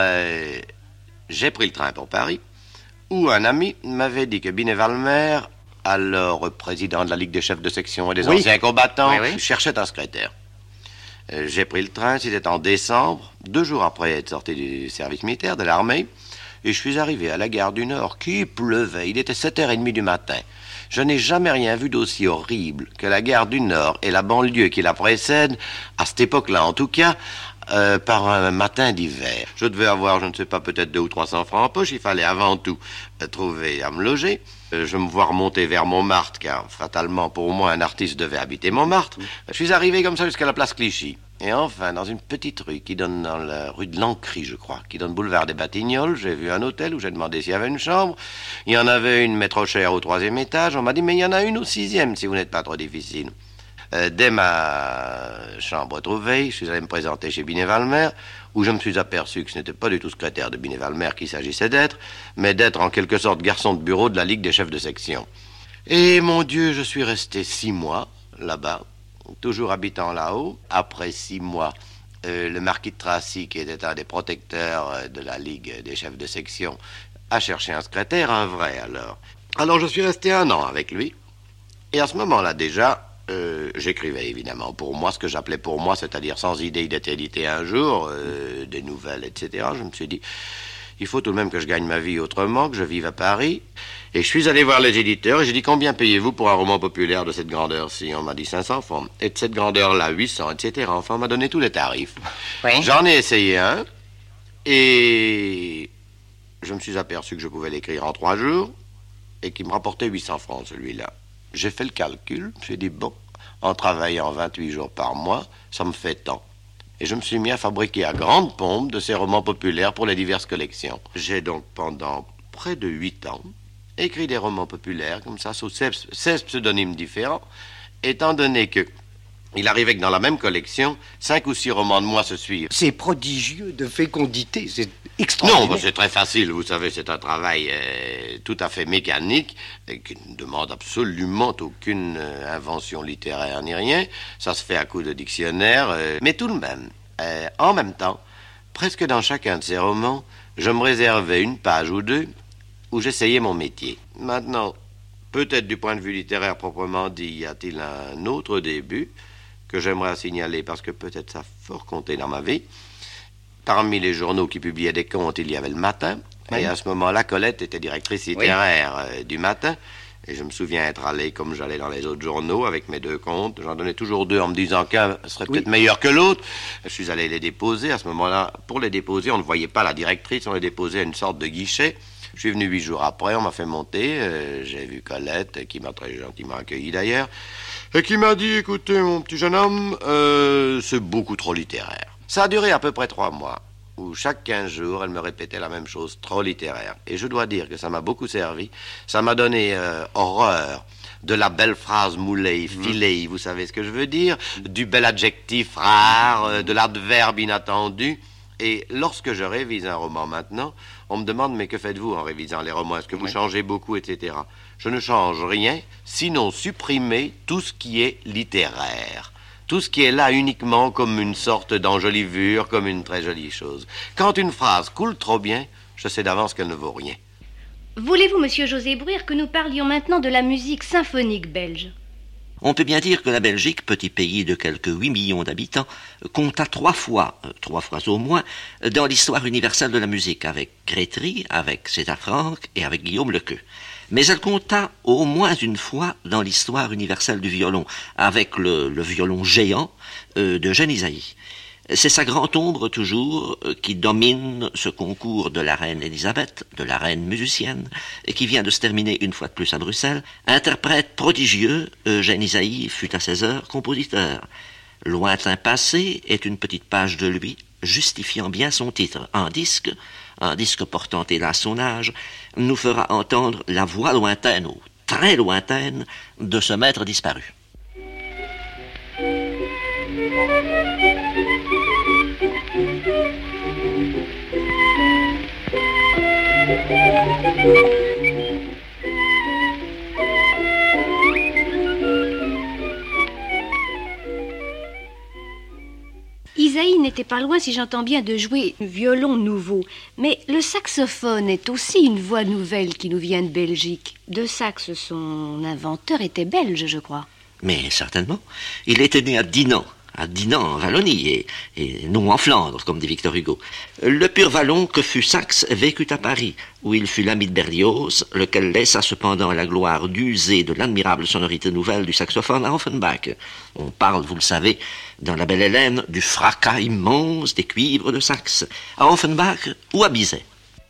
j'ai pris le train pour Paris, où un ami m'avait dit que Binet-Valmer, alors président de la Ligue des chefs de section et des anciens combattants, cherchait un secrétaire. J'ai pris le train, c'était en décembre, 2 jours après être sorti du service militaire, de l'armée, et je suis arrivé à la gare du Nord qui pleuvait. Il était 7h30 du matin. Je n'ai jamais rien vu d'aussi horrible que la gare du Nord et la banlieue qui la précède, à cette époque-là en tout cas, par un matin d'hiver. Je devais avoir, je ne sais pas, peut-être 200 ou 300 francs en poche. Il fallait avant tout trouver à me loger. Je me vois remonter vers Montmartre, car fatalement pour moi un artiste devait habiter Montmartre. Je suis arrivé comme ça jusqu'à la place Clichy. Et enfin, dans une petite rue qui donne dans la rue de l'Ancry, je crois, qui donne boulevard des Batignolles, j'ai vu un hôtel où j'ai demandé s'il y avait une chambre. Il y en avait une, mais trop chère, au 3e étage. On m'a dit, mais il y en a une au 6e, si vous n'êtes pas trop difficile. Dès ma chambre trouvée, je suis allé me présenter chez Binet-Valmer, où je me suis aperçu que ce n'était pas du tout secrétaire de Binet-Valmer qu'il s'agissait d'être, mais d'être en quelque sorte garçon de bureau de la Ligue des chefs de section. Et mon Dieu, je suis resté 6 mois là-bas, toujours habitant là-haut. Après 6 mois, le marquis de Tracy, qui était un des protecteurs de la Ligue des chefs de section, a cherché un secrétaire, un vrai alors. Alors je suis resté 1 an avec lui, et à ce moment-là déjà, j'écrivais évidemment pour moi, ce que j'appelais pour moi, c'est-à-dire sans idée d'être édité un jour, des nouvelles, etc. Je me suis dit, il faut tout de même que je gagne ma vie autrement, que je vive à Paris. Et je suis allé voir les éditeurs et j'ai dit combien payez-vous pour un roman populaire de cette grandeur-ci? On m'a dit 500 francs. Et de cette grandeur-là, 800, etc. Enfin, on m'a donné tous les tarifs. Oui. J'en ai essayé un et je me suis aperçu que je pouvais l'écrire en 3 jours et qu'il me rapportait 800 francs, celui-là. J'ai fait le calcul, j'ai dit bon, en travaillant 28 jours par mois, ça me fait tant. Et je me suis mis à fabriquer à grande pompe de ces romans populaires pour les diverses collections. J'ai donc pendant près de 8 ans écrit des romans populaires comme ça sous 16 pseudonymes différents, étant donné que il arrivait que dans la même collection, 5 ou 6 romans de moi se suivent. C'est prodigieux de fécondité, c'est extraordinaire. Non, c'est très facile, vous savez, c'est un travail tout à fait mécanique, qui ne demande absolument aucune invention littéraire ni rien. Ça se fait à coup de dictionnaire, mais tout de même, en même temps, presque dans chacun de ces romans, je me réservais une page ou deux où j'essayais mon métier. Maintenant, peut-être du point de vue littéraire proprement dit, y a-t-il un autre début que j'aimerais signaler parce que peut-être ça a fort compté dans ma vie. Parmi les journaux qui publiaient des contes, il y avait Le Matin. Oui. Et à ce moment-là, Colette était directrice littéraire du Matin. Et je me souviens être allé, comme j'allais dans les autres journaux, avec mes 2 contes. J'en donnais toujours 2 en me disant qu'un serait peut-être meilleur que l'autre. Je suis allé les déposer. À ce moment-là, pour les déposer, on ne voyait pas la directrice. On les déposait à une sorte de guichet. Je suis venu 8 jours après, on m'a fait monter. J'ai vu Colette, qui m'a très gentiment accueilli d'ailleurs, et qui m'a dit, écoutez, mon petit jeune homme, c'est beaucoup trop littéraire. Ça a duré à peu près 3 mois, où chaque 15 jours, elle me répétait la même chose, trop littéraire. Et je dois dire que ça m'a beaucoup servi. Ça m'a donné horreur de la belle phrase moulée, filée, vous savez ce que je veux dire, du bel adjectif rare, de l'adverbe inattendu. Et lorsque je révise un roman maintenant, on me demande, mais que faites-vous en révisant les romans? Est-ce que vous changez beaucoup, etc. Je ne change rien, sinon supprimer tout ce qui est littéraire. Tout ce qui est là uniquement comme une sorte d'enjolivure, comme une très jolie chose. Quand une phrase coule trop bien, je sais d'avance qu'elle ne vaut rien. Voulez-vous, monsieur José Bruire, que nous parlions maintenant de la musique symphonique belge? On peut bien dire que la Belgique, petit pays de quelques 8 millions d'habitants, compta 3 fois au moins, dans l'histoire universelle de la musique, avec Grétry, avec César Franck et avec Guillaume Lequeux. Mais elle compta au moins une fois dans l'histoire universelle du violon, avec le violon géant d'Eugène Ysaÿe. C'est sa grande ombre toujours qui domine ce concours de la reine Élisabeth, de la reine musicienne, et qui vient de se terminer une fois de plus à Bruxelles. Interprète prodigieux, Eugène Ysaÿe fut à 16 heures compositeur. Lointain passé est une petite page de lui, justifiant bien son titre. Un disque portant hélas son âge, nous fera entendre la voix lointaine, ou très lointaine, de ce maître disparu. Ysaÿe n'était pas loin, si j'entends bien, de jouer un violon nouveau. Mais le saxophone est aussi une voix nouvelle qui nous vient de Belgique. De Saxe, son inventeur était belge, je crois. Mais certainement. Il était né à Dinant en Wallonie, et non en Flandre, comme dit Victor Hugo. Le pur Wallon que fut Saxe vécut à Paris, où il fut l'ami de Berlioz, lequel laissa cependant la gloire d'user de l'admirable sonorité nouvelle du saxophone à Offenbach. On parle, vous le savez, dans La Belle Hélène, du fracas immense des cuivres de Saxe, à Offenbach ou à Bizet.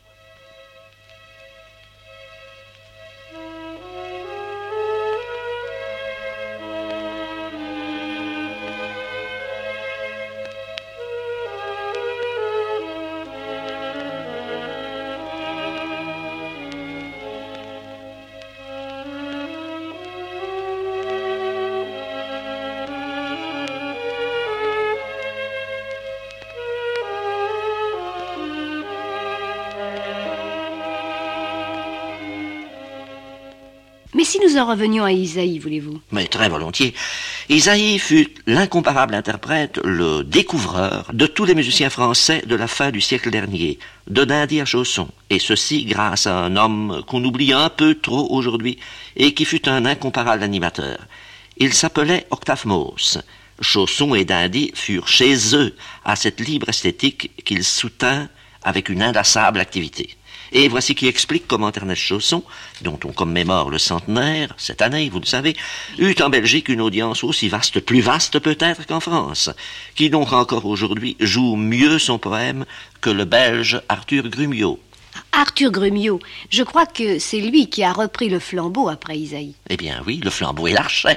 Mais si nous en revenions à Ysaÿe, voulez-vous? Mais très volontiers. Ysaÿe fut l'incomparable interprète, le découvreur de tous les musiciens français de la fin du siècle dernier, de Dindy à Chausson, et ceci grâce à un homme qu'on oublie un peu trop aujourd'hui et qui fut un incomparable animateur. Il s'appelait Octave Mauss. Chausson et Dindy furent chez eux à cette libre esthétique qu'il soutint avec une inlassable activité. Et voici qui explique comment Ernest Chausson, dont on commémore le centenaire, cette année, vous le savez, eut en Belgique une audience aussi vaste, plus vaste peut-être qu'en France, qui donc encore aujourd'hui joue mieux son poème que le Belge Arthur Grumiaux. Arthur Grumiaux, je crois que c'est lui qui a repris le flambeau après Isaïe. Eh bien oui, le flambeau et l'archet.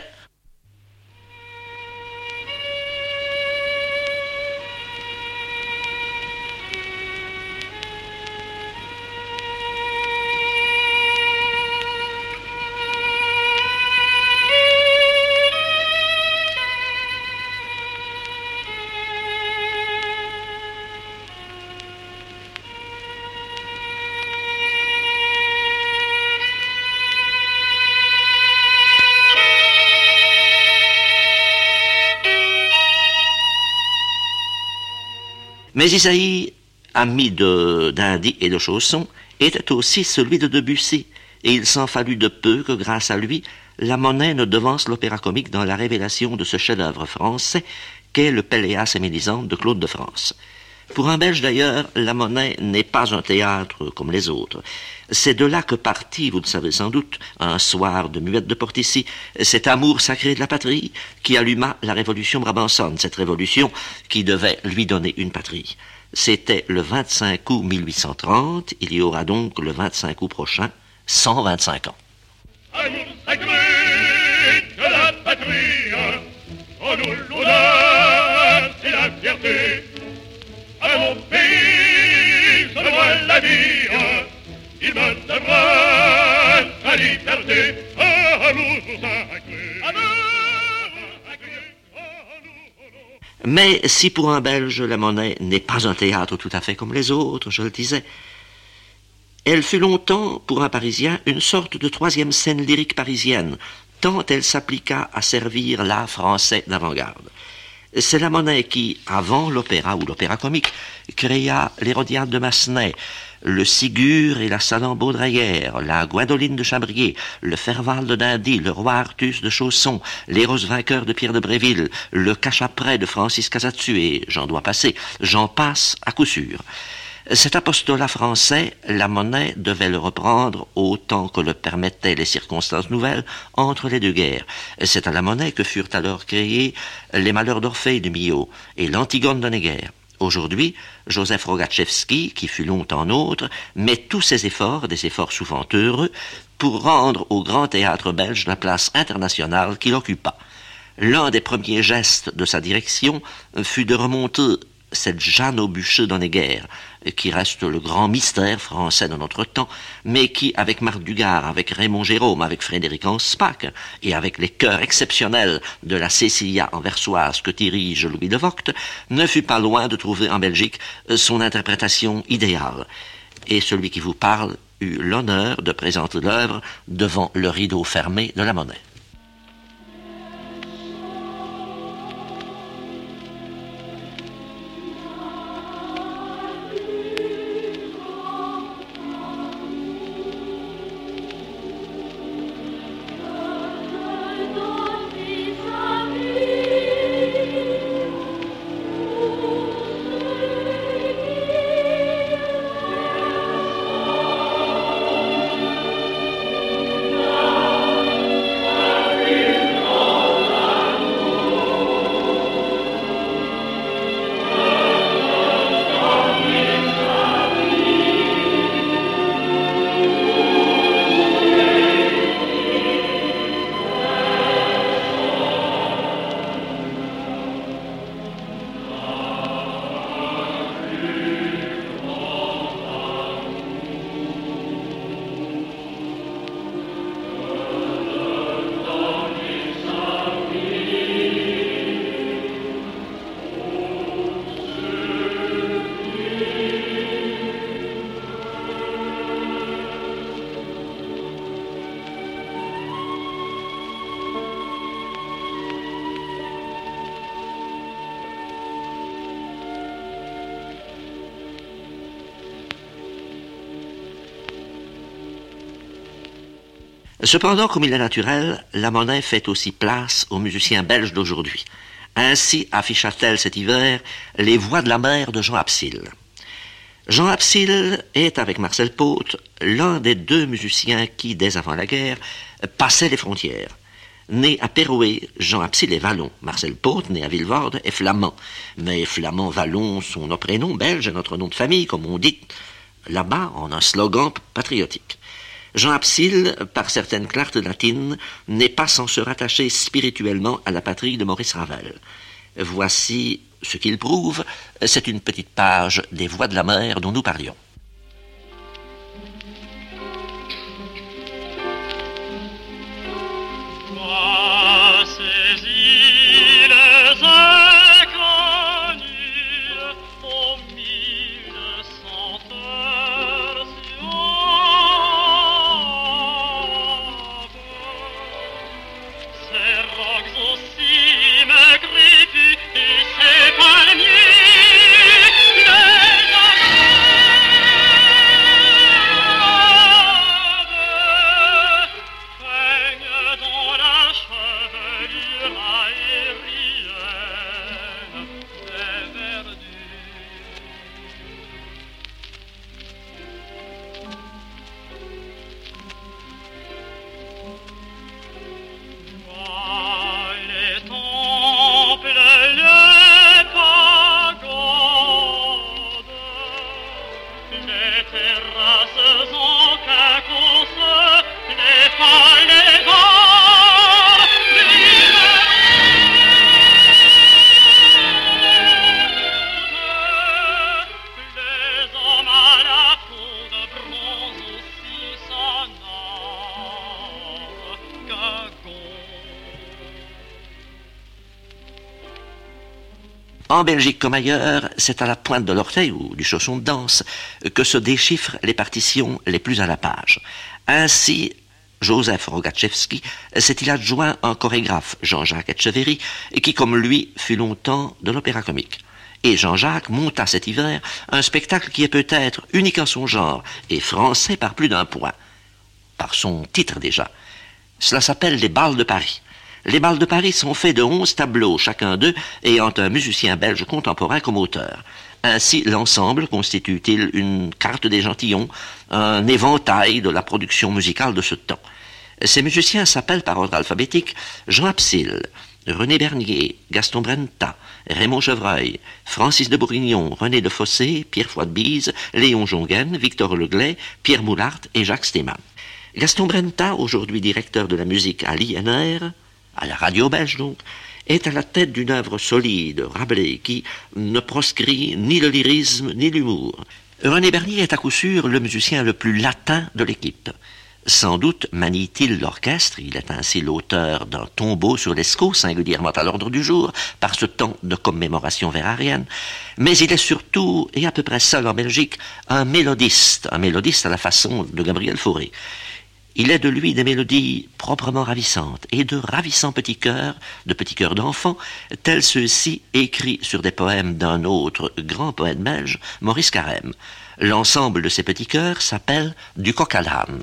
Mais Isaïe, ami d'Indy et de Chausson, était aussi celui de Debussy, et il s'en fallut de peu que, grâce à lui, La Monnaie ne devance l'opéra comique dans la révélation de ce chef-d'œuvre français qu'est le Péléas et Mélisande de Claude de France. Pour un Belge d'ailleurs, La Monnaie n'est pas un théâtre comme les autres. C'est de là que partit, vous le savez sans doute, un soir de Muette de Portici, cet amour sacré de la patrie qui alluma la révolution brabançonne, cette révolution qui devait lui donner une patrie. C'était le 25 août 1830, il y aura donc le 25 août prochain, 125 ans. Amour sacré de la patrie, en nous l'honneur et la fierté. À mon pays, je dois la vie, il me devra la liberté. Amour sacré, Mais si pour un Belge, La Monnaie n'est pas un théâtre tout à fait comme les autres, je le disais, elle fut longtemps, pour un Parisien, une sorte de troisième scène lyrique parisienne, tant elle s'appliqua à servir l'art français d'avant-garde. C'est La Monnaie qui, avant l'opéra ou l'opéra comique, créa l'Hérodiade de Massenet, le Sigur et la Salammbô de Dreyer, la Gwendoline de Chabrier, le Ferval de Dindy, le Roi Artus de Chausson, l'Héros vainqueur de Pierre de Bréville, le Cache-après de Francis Casatsu, et j'en dois passer, j'en passe à coup sûr. Cet apostolat français, La Monnaie devait le reprendre autant que le permettaient les circonstances nouvelles entre les deux guerres. C'est à La Monnaie que furent alors créés les Malheurs d'Orphée de Millot et l'Antigone d'Honegger. Aujourd'hui, Joseph Rogatchevski, qui fut longtemps nôtre, met tous ses efforts, des efforts souvent heureux, pour rendre au grand théâtre belge la place internationale qu'il occupa. L'un des premiers gestes de sa direction fut de remonter cette Jeanne au bûcher d'Honegger, qui reste le grand mystère français de notre temps, mais qui, avec Marc Dugard, avec Raymond Jérôme, avec Frédéric Anspach, et avec les chœurs exceptionnels de la Cécilia anversoise que dirige Louis de Vogt, ne fut pas loin de trouver en Belgique son interprétation idéale. Et celui qui vous parle eut l'honneur de présenter l'œuvre devant le rideau fermé de La Monnaie. Cependant, comme il est naturel, La Monnaie fait aussi place aux musiciens belges d'aujourd'hui. Ainsi afficha-t-elle cet hiver les Voix de la mer de Jean Absil. Jean Absil est, avec Marcel Pauthe, l'un des deux musiciens qui, dès avant la guerre, passaient les frontières. Né à Péroué, Jean Absil est wallon. Marcel Pauthe, né à Villevorde, est flamand. Mais flamand, wallon sont nos prénoms, belge est notre nom de famille, comme on dit là-bas en un slogan patriotique. Jean Absil, par certaines clartés latines, n'est pas sans se rattacher spirituellement à la patrie de Maurice Ravel. Voici ce qu'il prouve, c'est une petite page des Voix de la mer dont nous parlions. En Belgique comme ailleurs, c'est à la pointe de l'orteil ou du chausson de danse que se déchiffrent les partitions les plus à la page. Ainsi, Joseph Rogatchevski s'est-il adjoint un chorégraphe, Jean-Jacques Etcheverry, qui, comme lui, fut longtemps de l'opéra comique. Et Jean-Jacques monta cet hiver un spectacle qui est peut-être unique en son genre et français par plus d'un point. Par son titre déjà. Cela s'appelle Les Bals de Paris. Les Bals de Paris sont faits de 11 tableaux, chacun d'eux ayant un musicien belge contemporain comme auteur. Ainsi, l'ensemble constitue-t-il une carte des gentillons, un éventail de la production musicale de ce temps. Ces musiciens s'appellent par ordre alphabétique Jean Absil, René Bernier, Gaston Brenta, Raymond Chevreuil, Francis de Bourignon, René de Fossé, Pierre Foy-de-Bise, Léon Jongen, Victor Leglet, Pierre Moulart et Jacques Stemann. Gaston Brenta, aujourd'hui directeur de la musique à l'INR, à la radio belge donc, est à la tête d'une œuvre solide, Rabelais, qui ne proscrit ni le lyrisme ni l'humour. René Bernier est à coup sûr le musicien le plus latin de l'équipe. Sans doute manie-t-il l'orchestre, il est ainsi l'auteur d'un tombeau sur l'Escaut, singulièrement à l'ordre du jour, par ce temps de commémoration vérarienne, mais il est surtout, et à peu près seul en Belgique, un mélodiste à la façon de Gabriel Fauré. Il est de lui des mélodies proprement ravissantes et de ravissants petits chœurs d'enfants, tels ceux-ci écrits sur des poèmes d'un autre grand poète belge, Maurice Carême. L'ensemble de ces petits chœurs s'appelle Du coq à l'âne.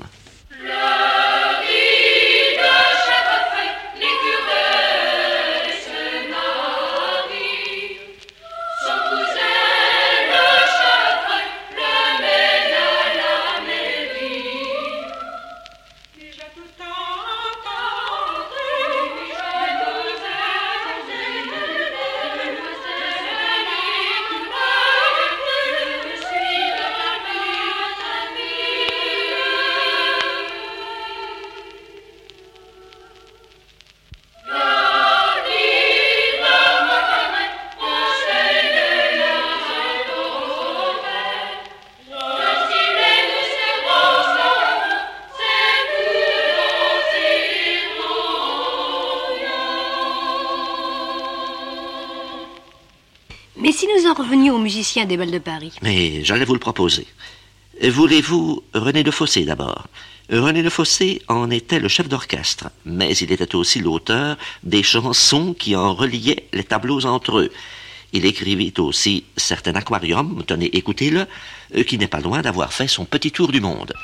Mais si nous en revenions aux musiciens des Bals de Paris? Mais j'allais vous le proposer. Voulez-vous René de Fossé d'abord? René de Fossé en était le chef d'orchestre, mais il était aussi l'auteur des chansons qui en reliaient les tableaux entre eux. Il écrivit aussi certains aquariums, tenez, écoutez-le, qui n'est pas loin d'avoir fait son petit tour du monde.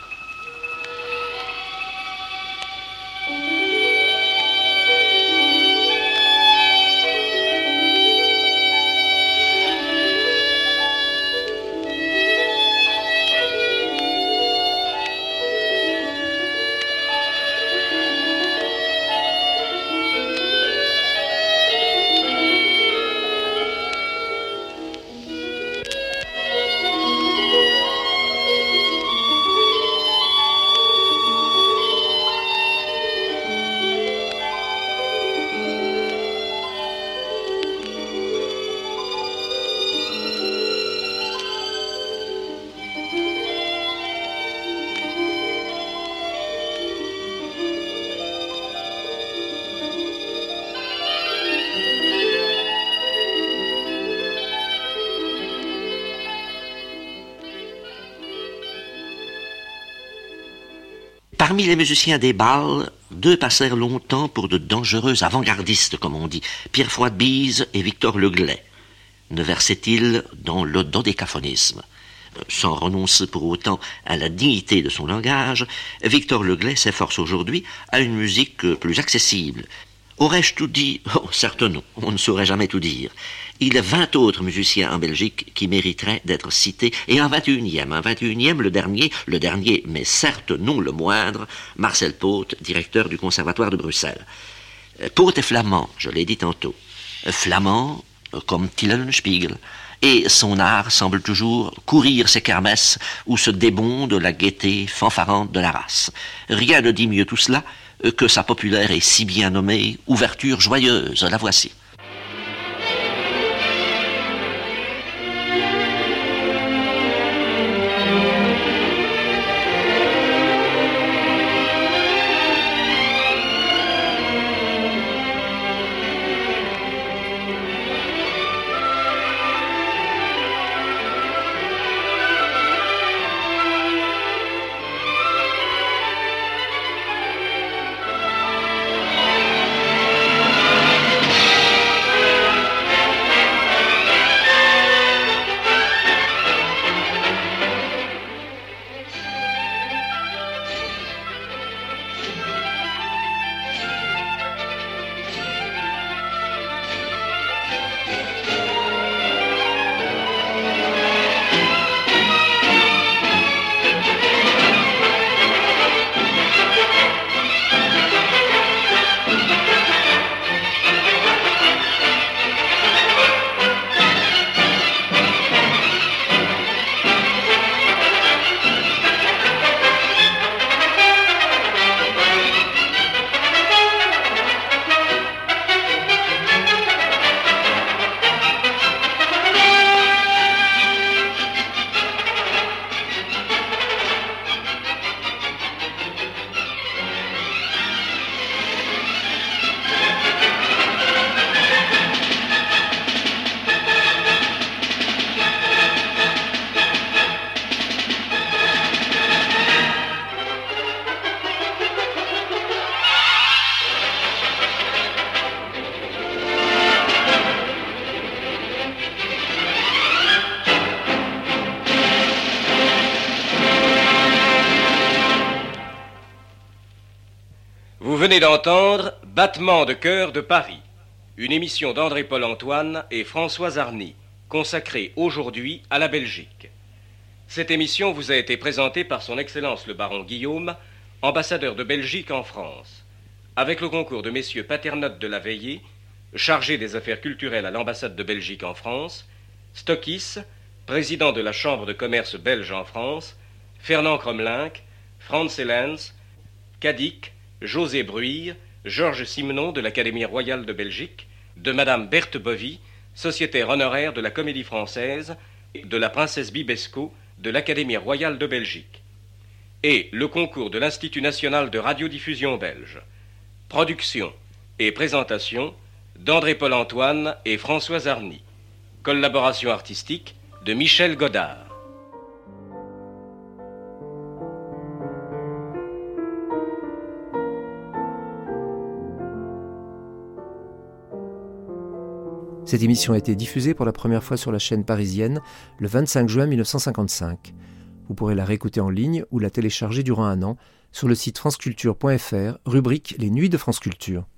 Parmi les musiciens des bals, 2 passèrent longtemps pour de dangereux avant-gardistes, comme on dit, Pierre Froide-Bise et Victor Leglet. Ne versait-il dans le dodécaphonisme? Sans renoncer pour autant à la dignité de son langage, Victor Leglet s'efforce aujourd'hui à une musique plus accessible. Aurais-je tout dit? Oh, certes non, on ne saurait jamais tout dire. Il y a 20 autres musiciens en Belgique qui mériteraient d'être cités, et un 21e, le dernier, mais certes non le moindre, Marcel Poote, directeur du Conservatoire de Bruxelles. Poote est flamand, je l'ai dit tantôt. Flamand comme Tillenspiegel, et son art semble toujours courir ses kermesses où se débonde la gaieté fanfarante de la race. Rien ne dit mieux tout cela que sa populaire et si bien nommée ouverture joyeuse. La voici. Vous venez d'entendre Battement de cœur de Paris, une émission d'André-Paul Antoine et Françoise Arny, consacrée aujourd'hui à la Belgique. Cette émission vous a été présentée par son Excellence le baron Guillaume, ambassadeur de Belgique en France, avec le concours de messieurs Paternotte de la Veillée, chargé des affaires culturelles à l'ambassade de Belgique en France, Stockis, président de la Chambre de commerce belge en France, Fernand Cromlinck, Franz Elens, Cadic, José Bruire, Georges Simenon de l'Académie royale de Belgique, de Madame Berthe Bovy, sociétaire honoraire de la Comédie Française, et de la Princesse Bibesco de l'Académie royale de Belgique, et le concours de l'Institut national de radiodiffusion belge. Production et présentation d'André-Paul Antoine et Françoise Arny. Collaboration artistique de Michel Godard. Cette émission a été diffusée pour la première fois sur la chaîne parisienne le 25 juin 1955. Vous pourrez la réécouter en ligne ou la télécharger durant un an sur le site franceculture.fr, rubrique Les Nuits de France Culture.